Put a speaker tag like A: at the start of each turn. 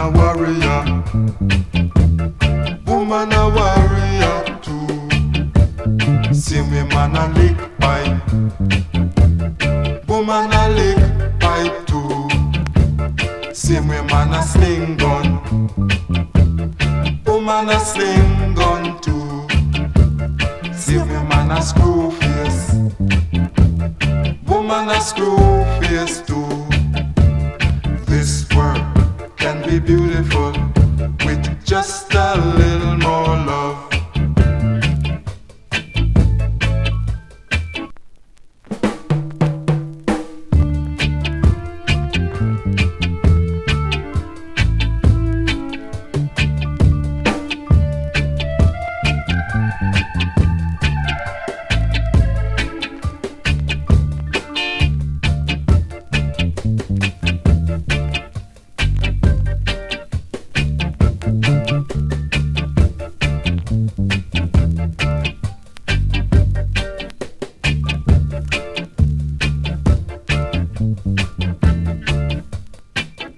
A: a warrior. Woman a warrior too. See me man a lick pipe. Woman a lick pipe too. See me man a sling gun. Woman a sling gun too. See me man a screw face. Woman a screw face too. This world can be beautiful with just a little more love.